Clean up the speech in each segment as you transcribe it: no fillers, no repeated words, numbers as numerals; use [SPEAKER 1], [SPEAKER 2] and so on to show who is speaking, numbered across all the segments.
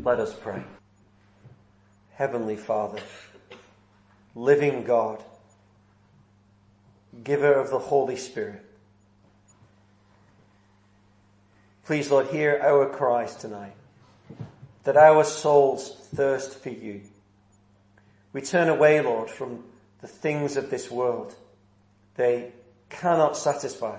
[SPEAKER 1] Let us pray. Heavenly Father, living God, giver of the Holy Spirit, please, Lord, hear our cries tonight, that our souls thirst for you. We turn away, Lord, from the things of this world. They cannot satisfy.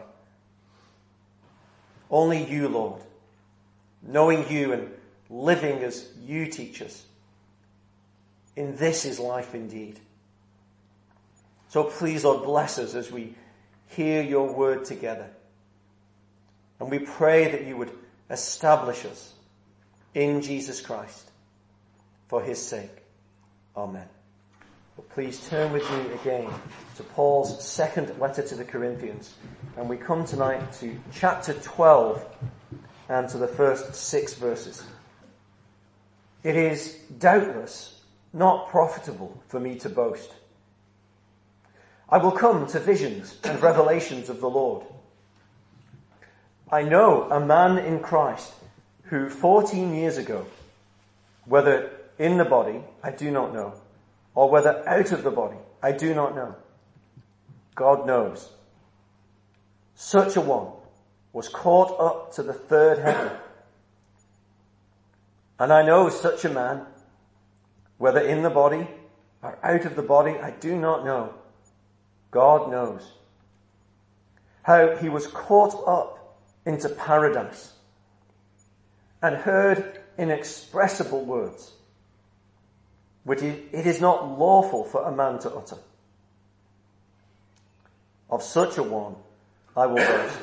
[SPEAKER 1] Only you, Lord, knowing you and living as you teach us. In this is life indeed. So please, Lord, bless us as we hear your word together. And we pray that you would establish us in Jesus Christ for his sake. Amen. But please turn with me again to Paul's second letter to the Corinthians. And we come tonight to chapter 12 and to the first 6 verses. It is doubtless not profitable for me to boast. I will come to visions and revelations of the Lord. I know a man in Christ who 14 years ago, whether in the body, I do not know, or whether out of the body, I do not know. God knows. Such a one was caught up to the third heaven. And I know such a man, whether in the body or out of the body, I do not know. God knows. How he was caught up into paradise and heard inexpressible words, which it is not lawful for a man to utter. Of such a one I will boast.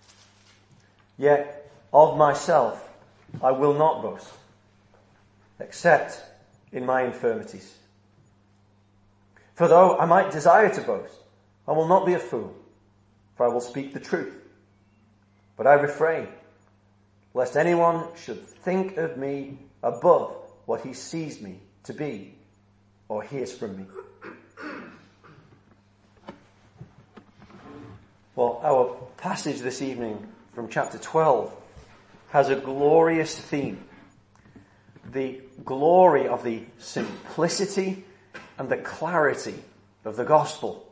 [SPEAKER 1] Yet of myself I will not boast, except in my infirmities. For though I might desire to boast, I will not be a fool, for I will speak the truth. But I refrain, lest anyone should think of me above what he sees me to be or hears from me. Well, our passage this evening from chapter 12 has a glorious theme. The glory of the simplicity and the clarity of the gospel.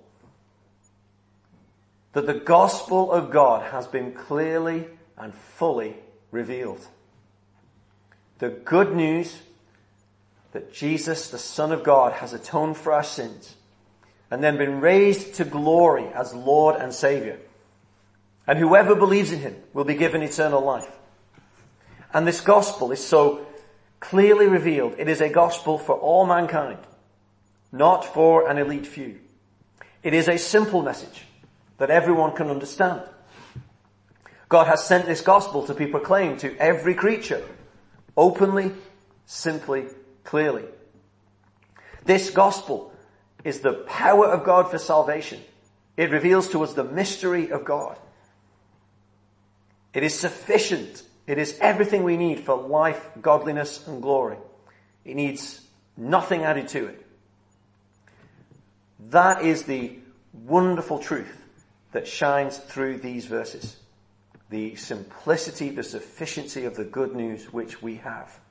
[SPEAKER 1] That the gospel of God has been clearly and fully revealed. The good news that Jesus, the Son of God, has atoned for our sins and then been raised to glory as Lord and Saviour. And whoever believes in him will be given eternal life. And this gospel is so clearly revealed. It is a gospel for all mankind, not for an elite few. It is a simple message that everyone can understand. God has sent this gospel to be proclaimed to every creature, openly, simply, clearly. This gospel is the power of God for salvation. It reveals to us the mystery of God. It is sufficient. It is everything we need for life, godliness, and glory. It needs nothing added to it. That is the wonderful truth that shines through these verses. The simplicity, the sufficiency of the good news which we have.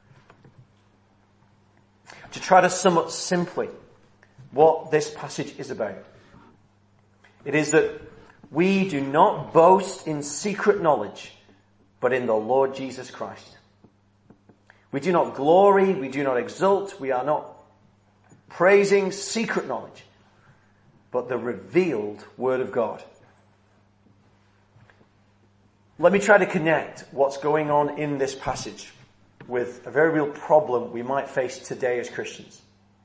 [SPEAKER 1] To try to sum up simply what this passage is about. It is that we do not boast in secret knowledge, but in the Lord Jesus Christ. We do not glory, we do not exult, we are not praising secret knowledge, but the revealed Word of God. Let me try to connect what's going on in this passage with a very real problem we might face today as Christians.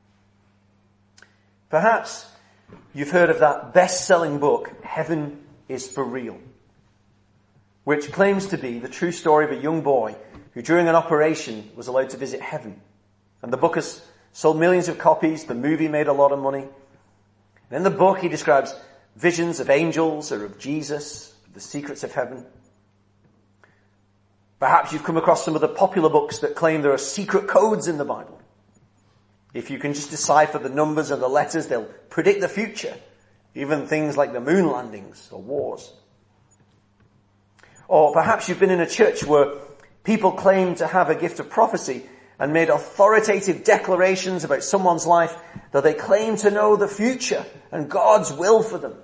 [SPEAKER 1] Perhaps you've heard of that best-selling book, Heaven is for Real, which claims to be the true story of a young boy who during an operation was allowed to visit heaven. And the book has sold millions of copies. The movie made a lot of money. And in the book he describes visions of angels or of Jesus, the secrets of heaven. Perhaps you've come across some of the popular books that claim there are secret codes in the Bible. If you can just decipher the numbers and the letters, they'll predict the future. Even things like the moon landings or wars. Or perhaps you've been in a church where people claim to have a gift of prophecy and made authoritative declarations about someone's life, though they claim to know the future and God's will for them.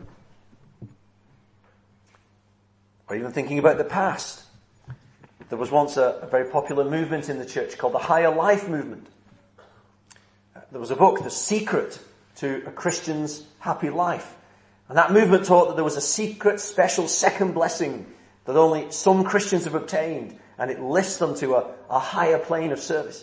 [SPEAKER 1] Or even thinking about the past. There was once a very popular movement in the church called the Higher Life movement. There was a book, The Secret to a Christian's Happy Life. And that movement taught that there was a secret, special second blessing that only some Christians have obtained, and it lifts them to a higher plane of service.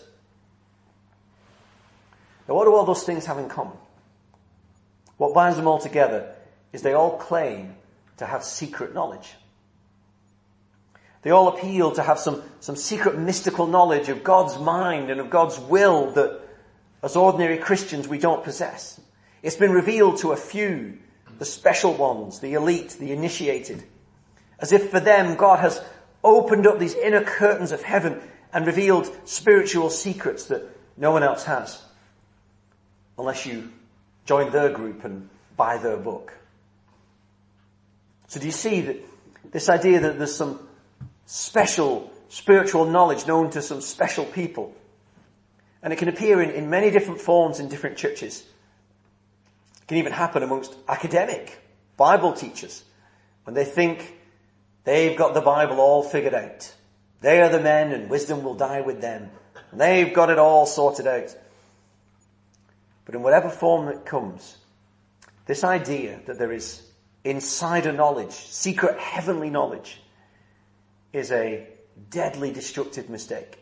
[SPEAKER 1] Now, what do all those things have in common? What binds them all together is they all claim to have secret knowledge. They all appeal to have some secret mystical knowledge of God's mind and of God's will that, as ordinary Christians, we don't possess. It's been revealed to a few, the special ones, the elite, the initiated. As if for them, God has opened up these inner curtains of heaven and revealed spiritual secrets that no one else has. Unless you join their group and buy their book. So do you see that this idea that there's some special spiritual knowledge known to some special people? And it can appear in many different forms in different churches. It can even happen amongst academic Bible teachers when they think they've got the Bible all figured out. They are the men and wisdom will die with them. And they've got it all sorted out. But in whatever form it comes, this idea that there is insider knowledge, secret heavenly knowledge, is a deadly destructive mistake.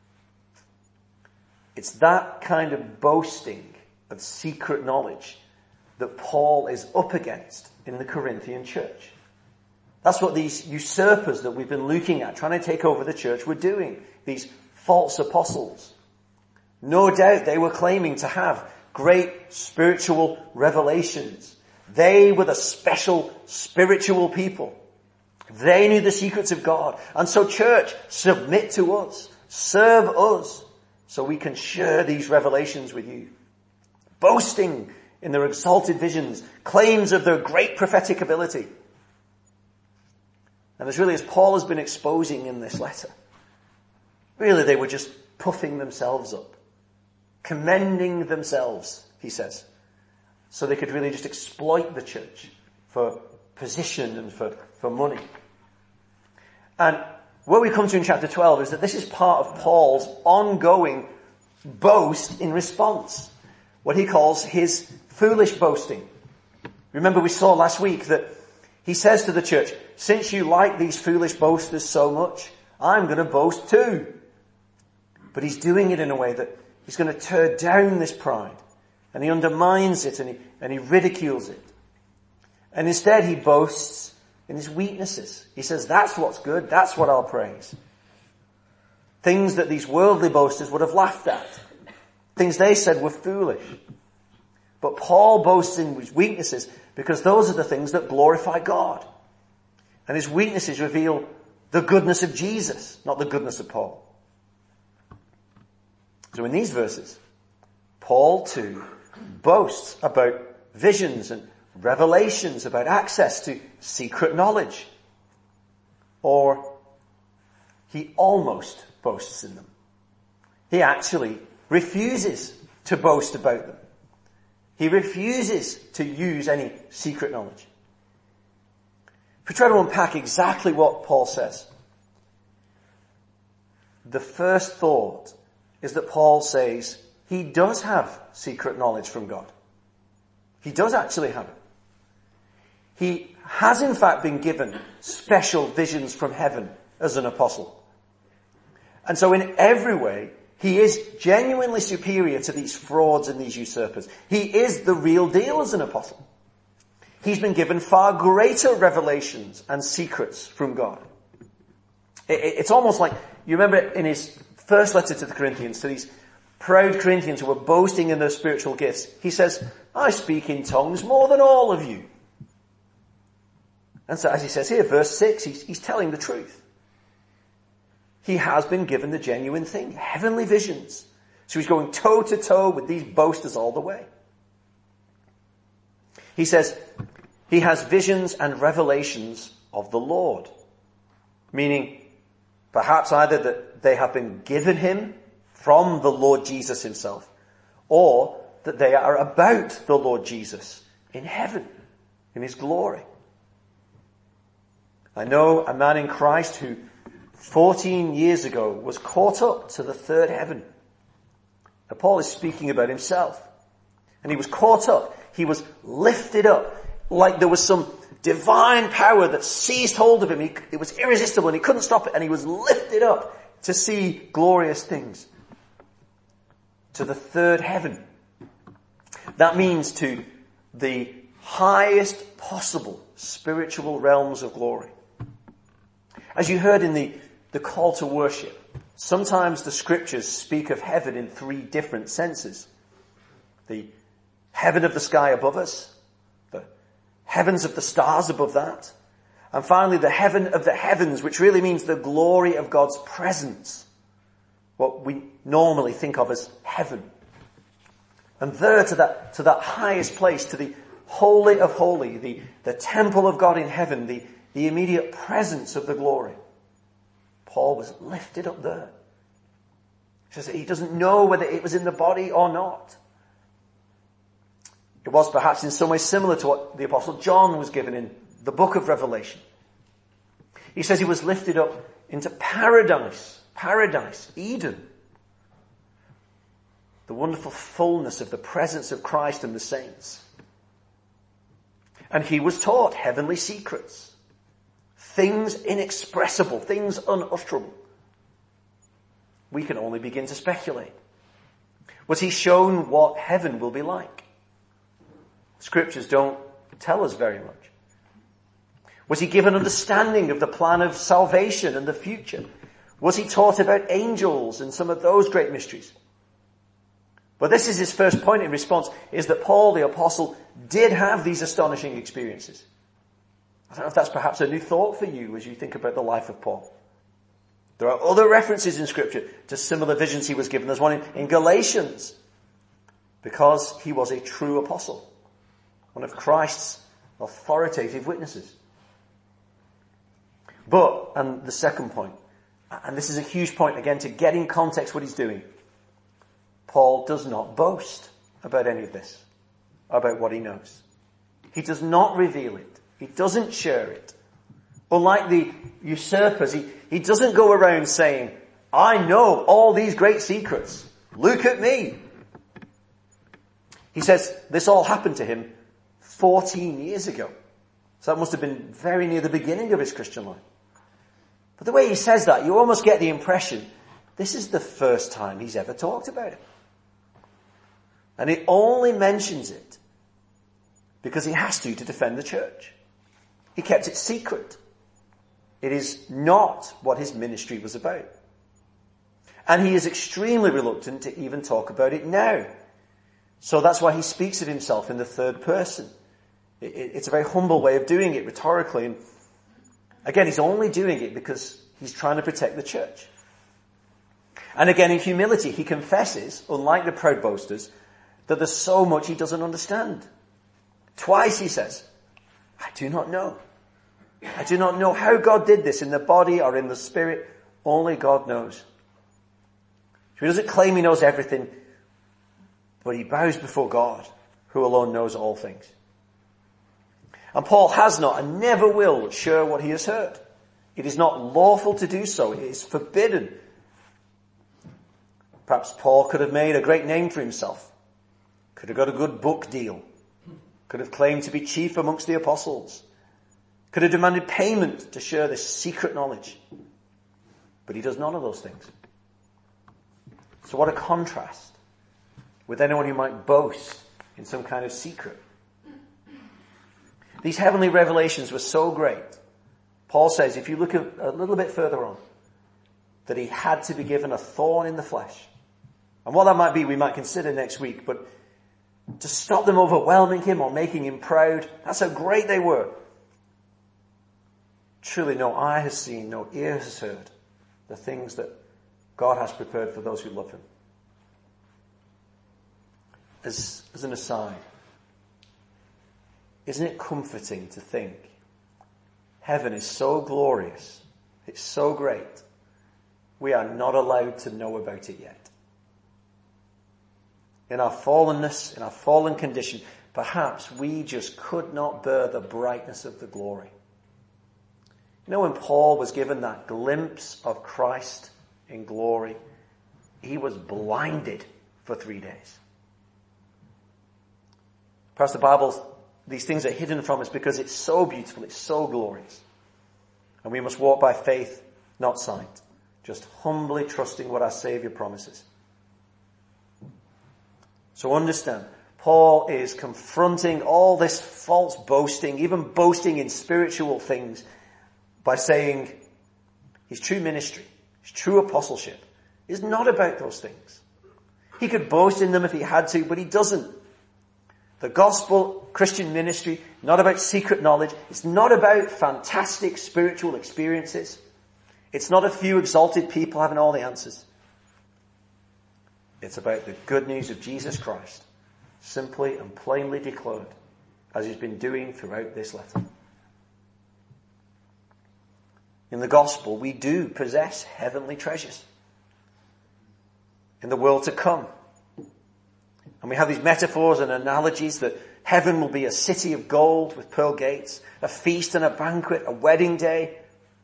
[SPEAKER 1] It's that kind of boasting of secret knowledge that Paul is up against in the Corinthian church. That's what these usurpers that we've been looking at, trying to take over the church, were doing. These false apostles. No doubt they were claiming to have great spiritual revelations. They were the special spiritual people. They knew the secrets of God. And so church, submit to us. Serve us so we can share these revelations with you. Boasting in their exalted visions, claims of their great prophetic ability. And as really as Paul has been exposing in this letter, really they were just puffing themselves up. Commending themselves, he says. So they could really just exploit the church for position and for money. And what we come to in chapter 12 is that this is part of Paul's ongoing boast in response. What he calls his foolish boasting. Remember we saw last week that he says to the church, since you like these foolish boasters so much, I'm going to boast too. But he's doing it in a way that he's going to tear down this pride. And he undermines it and he ridicules it. And instead he boasts in his weaknesses. He says, that's what's good. That's what I'll praise. Things that these worldly boasters would have laughed at. Things they said were foolish. But Paul boasts in his weaknesses because those are the things that glorify God. And his weaknesses reveal the goodness of Jesus, not the goodness of Paul. So in these verses, Paul too boasts about visions and revelations, about access to secret knowledge. Or he almost boasts in them. He actually refuses to boast about them. He refuses to use any secret knowledge. If we try to unpack exactly what Paul says, the first thought is that Paul says he does have secret knowledge from God. He does actually have it. He has in fact been given special visions from heaven as an apostle. And so in every way, he is genuinely superior to these frauds and these usurpers. He is the real deal as an apostle. He's been given far greater revelations and secrets from God. It's almost like, you remember in his first letter to the Corinthians, to these proud Corinthians who were boasting in their spiritual gifts, he says, I speak in tongues more than all of you. And so as he says here, verse 6, he's telling the truth. He has been given the genuine thing, heavenly visions. So he's going toe to toe with these boasters all the way. He says, he has visions and revelations of the Lord. Meaning, perhaps either that they have been given him from the Lord Jesus himself, or that they are about the Lord Jesus in heaven, in his glory. I know a man in Christ who 14 years ago was caught up to the third heaven. Now, Paul is speaking about himself. And he was caught up. He was lifted up like there was some divine power that seized hold of him. It was irresistible and he couldn't stop it. And he was lifted up to see glorious things. To the third heaven. That means to the highest possible spiritual realms of glory. As you heard in the call to worship, sometimes the scriptures speak of heaven in three different senses. The heaven of the sky above us, the heavens of the stars above that, and finally the heaven of the heavens, which really means the glory of God's presence. What we normally think of as heaven. And there to that highest place, to the holy of holy, the temple of God in heaven, the immediate presence of the glory. Paul was lifted up there. He says that he doesn't know whether it was in the body or not. It was perhaps in some way similar to what the Apostle John was given in the book of Revelation. He says he was lifted up into paradise, Eden. The wonderful fullness of the presence of Christ and the saints. And he was taught heavenly secrets. Things inexpressible, things unutterable. We can only begin to speculate. Was he shown what heaven will be like? Scriptures don't tell us very much. Was he given understanding of the plan of salvation and the future? Was he taught about angels and some of those great mysteries? But this is his first point in response, is that Paul the apostle did have these astonishing experiences. I don't know if that's perhaps a new thought for you as you think about the life of Paul. There are other references in Scripture to similar visions he was given. There's one in Galatians, because he was a true apostle, one of Christ's authoritative witnesses. But, and the second point, and this is a huge point again to get in context what he's doing, Paul does not boast about any of this, about what he knows. He does not reveal it. He doesn't share it. Unlike the usurpers, he doesn't go around saying, I know all these great secrets. Look at me. He says this all happened to him 14 years ago. So that must have been very near the beginning of his Christian life. But the way he says that, you almost get the impression this is the first time he's ever talked about it. And he only mentions it because he has to defend the church. He kept it secret. It is not what his ministry was about. And he is extremely reluctant to even talk about it now. So that's why he speaks of himself in the third person. It's a very humble way of doing it rhetorically. And again, he's only doing it because he's trying to protect the church. And again, in humility, he confesses, unlike the proud boasters, that there's so much he doesn't understand. Twice he says, I do not know. I do not know how God did this in the body or in the spirit. Only God knows. So he doesn't claim he knows everything, but he bows before God, who alone knows all things. And Paul has not and never will share what he has heard. It is not lawful to do so. It is forbidden. Perhaps Paul could have made a great name for himself. Could have got a good book deal. Could have claimed to be chief amongst the apostles. Could have demanded payment to share this secret knowledge. But he does none of those things. So what a contrast with anyone who might boast in some kind of secret. These heavenly revelations were so great. Paul says, if you look a little bit further on, that he had to be given a thorn in the flesh. And what that might be, we might consider next week, but to stop them overwhelming him or making him proud, that's how great they were. Truly no eye has seen, no ear has heard the things that God has prepared for those who love him. As an aside, isn't it comforting to think heaven is so glorious, it's so great, we are not allowed to know about it yet. in our fallenness, in our fallen condition, perhaps we just could not bear the brightness of the glory. You know, when Paul was given that glimpse of Christ in glory, he was blinded for 3 days. Perhaps the Bible, these things are hidden from us because it's so beautiful, it's so glorious. And we must walk by faith, not sight, just humbly trusting what our Saviour promises. So understand, Paul is confronting all this false boasting, even boasting in spiritual things, by saying his true ministry, his true apostleship, is not about those things. He could boast in them if he had to, but he doesn't. The gospel Christian ministry, not about secret knowledge. It's not about fantastic spiritual experiences. It's not a few exalted people having all the answers. It's about the good news of Jesus Christ, simply and plainly declared, as he's been doing throughout this letter. In the gospel, we do possess heavenly treasures in the world to come. And we have these metaphors and analogies that heaven will be a city of gold with pearl gates, a feast and a banquet, a wedding day.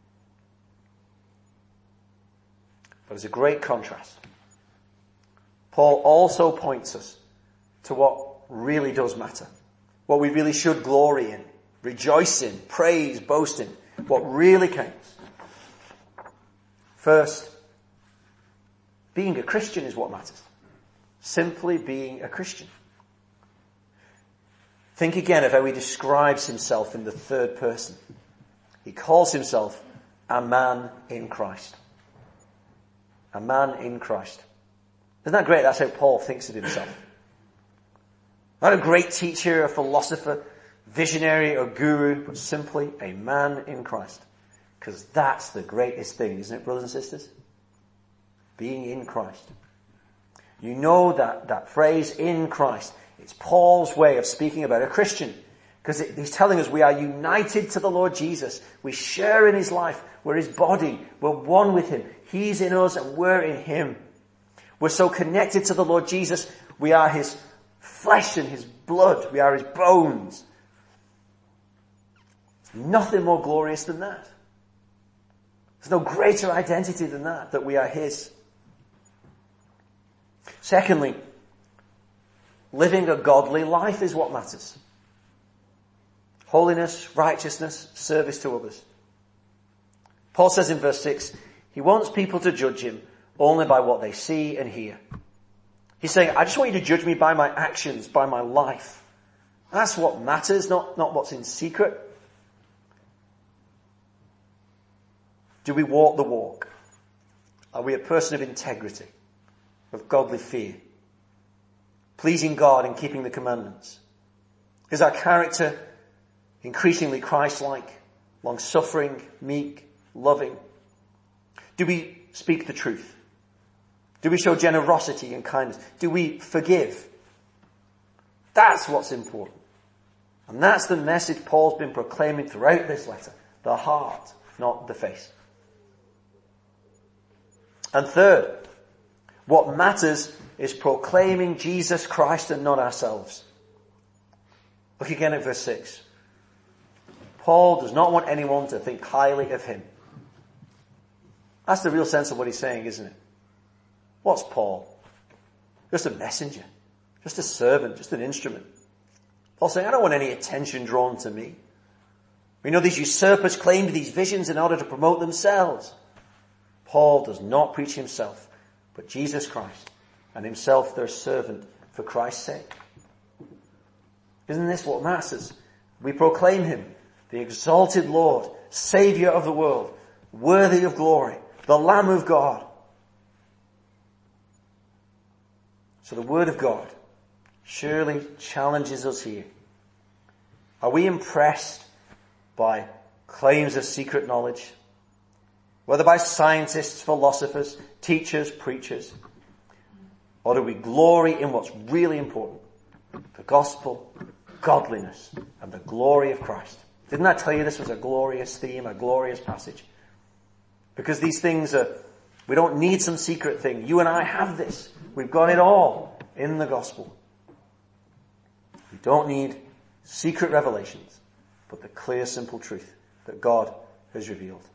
[SPEAKER 1] But there's a great contrast. Paul also points us to what really does matter, what we really should glory in, rejoice in, praise, boast in, what really counts. First, being a Christian is what matters. Simply being a Christian. Think again of how he describes himself in the third person. He calls himself a man in Christ. A man in Christ. Isn't that great? That's how Paul thinks of himself. Not a great teacher, a philosopher, visionary or guru, but simply a man in Christ. Because that's the greatest thing, isn't it, brothers and sisters? Being in Christ. You know that phrase, in Christ. It's Paul's way of speaking about a Christian. Because he's telling us we are united to the Lord Jesus. We share in his life. We're his body. We're one with him. He's in us and we're in him. We're so connected to the Lord Jesus. We are his flesh and his blood. We are his bones. Nothing more glorious than that. There's no greater identity than that we are his. Secondly, living a godly life is what matters. Holiness, righteousness, service to others. Paul says in verse 6, he wants people to judge him only by what they see and hear. He's saying, I just want you to judge me by my actions, by my life. That's what matters, not what's in secret. Do we walk the walk? Are we a person of integrity, of godly fear, pleasing God and keeping the commandments? Is our character increasingly Christ-like, long-suffering, meek, loving? Do we speak the truth? Do we show generosity and kindness? Do we forgive? That's what's important. And that's the message Paul's been proclaiming throughout this letter. The heart, not the face. And third, what matters is proclaiming Jesus Christ and not ourselves. Look again at verse 6. Paul does not want anyone to think highly of him. That's the real sense of what he's saying, isn't it? What's Paul? Just a messenger, just a servant, just an instrument. Paul's saying, I don't want any attention drawn to me. We know these usurpers claim these visions in order to promote themselves. Paul does not preach himself, but Jesus Christ, and himself their servant for Christ's sake. Isn't this what matters? We proclaim him, the exalted Lord, Saviour of the world, worthy of glory, the Lamb of God. So the Word of God surely challenges us here. Are we impressed by claims of secret knowledge? Whether by scientists, philosophers, teachers, preachers? Or do we glory in what's really important? The gospel, godliness, and the glory of Christ. Didn't I tell you this was a glorious theme, a glorious passage? Because these things we don't need some secret thing. You and I have this. We've got it all. in the gospel. We don't need secret revelations, but the clear, simple truth that God has revealed.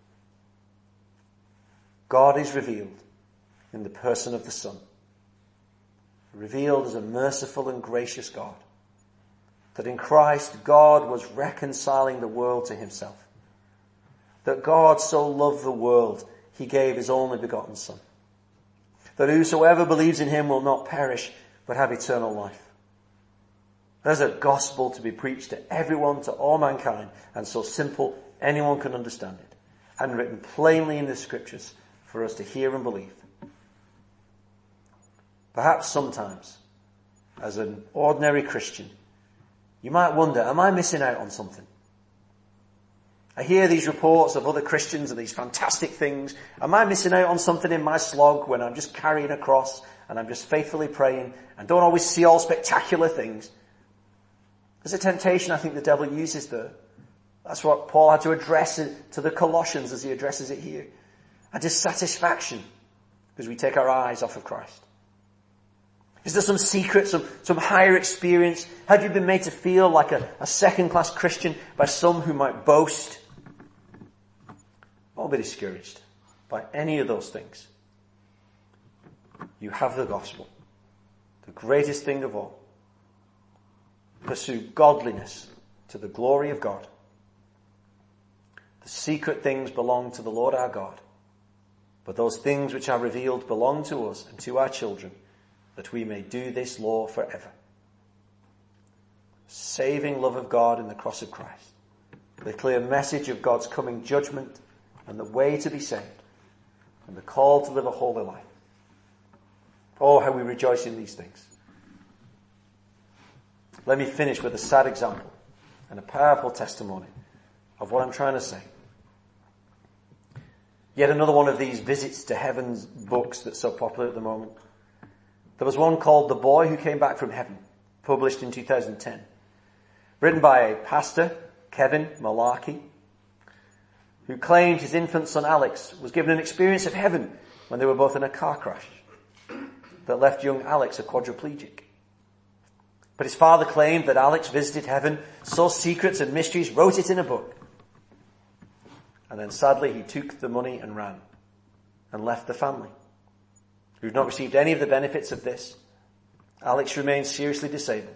[SPEAKER 1] God is revealed in the person of the Son, revealed as a merciful and gracious God, that in Christ God was reconciling the world to himself, that God so loved the world he gave his only begotten Son, that whosoever believes in him will not perish but have eternal life. There's a gospel to be preached to everyone, to all mankind, and so simple anyone can understand it, and written plainly in the scriptures for us to hear and believe. Perhaps sometimes, as an ordinary Christian, you might wonder, am I missing out on something? I hear these reports of other Christians and these fantastic things. Am I missing out on something in my slog when I'm just carrying a cross and I'm just faithfully praying and don't always see all spectacular things? There's a temptation I think the devil uses there. That's what Paul had to address it to the Colossians as he addresses it here. A dissatisfaction because we take our eyes off of Christ. Is there some secret, some higher experience? Have you been made to feel like a second-class Christian by some who might boast? Don't be discouraged by any of those things. You have the gospel, the greatest thing of all. Pursue godliness to the glory of God. The secret things belong to the Lord our God, but those things which are revealed belong to us and to our children, that we may do this law forever. Saving love of God in the cross of Christ. The clear message of God's coming judgment and the way to be saved. And the call to live a holy life. Oh, how we rejoice in these things. Let me finish with a sad example and a powerful testimony of what I'm trying to say. Yet another one of these visits to heaven's books that's so popular at the moment. There was one called The Boy Who Came Back from Heaven, published in 2010. Written by a pastor, Kevin Malarkey, who claimed his infant son Alex was given an experience of heaven when they were both in a car crash that left young Alex a quadriplegic. But his father claimed that Alex visited heaven, saw secrets and mysteries, wrote it in a book. And then sadly he took the money and ran and left the family, who've not received any of the benefits of this. Alex remains seriously disabled.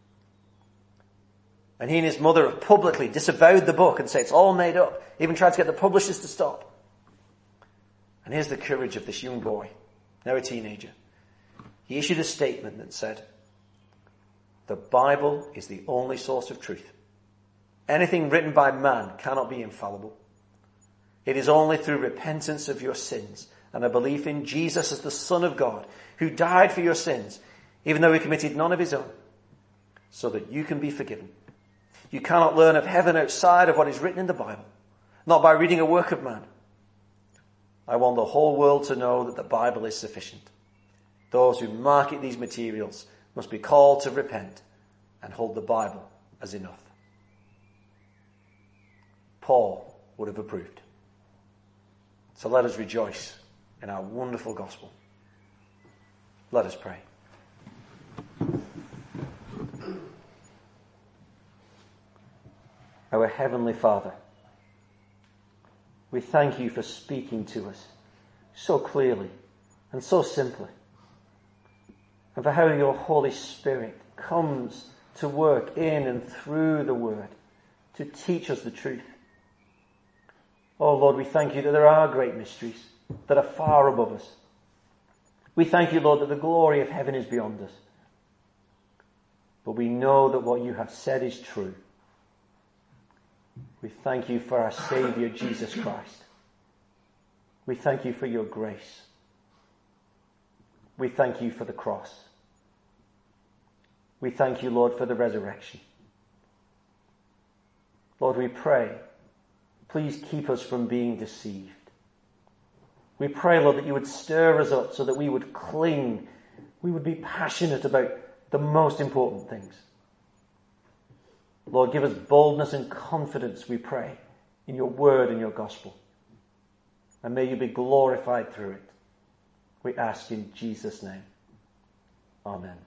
[SPEAKER 1] And he and his mother have publicly disavowed the book and say it's all made up, even tried to get the publishers to stop. And here's the courage of this young boy, now a teenager. He issued a statement that said, "The Bible is the only source of truth. Anything written by man cannot be infallible. It is only through repentance of your sins and a belief in Jesus as the Son of God, who died for your sins, even though he committed none of his own, so that you can be forgiven. You cannot learn of heaven outside of what is written in the Bible, not by reading a work of man. I want the whole world to know that the Bible is sufficient. Those who market these materials must be called to repent and hold the Bible as enough." Paul would have approved. So let us rejoice in our wonderful gospel. Let us pray. Our Heavenly Father, we thank you for speaking to us so clearly and so simply, and for how your Holy Spirit comes to work in and through the Word to teach us the truth. Oh Lord, we thank you that there are great mysteries that are far above us. We thank you, Lord, that the glory of heaven is beyond us. But we know that what you have said is true. We thank you for our Saviour, Jesus Christ. We thank you for your grace. We thank you for the cross. We thank you, Lord, for the resurrection. Lord, we pray, please keep us from being deceived. We pray, Lord, that you would stir us up so that we would cling, we would be passionate about the most important things. Lord, give us boldness and confidence, we pray, in your word and your gospel. And may you be glorified through it. We ask in Jesus' name. Amen.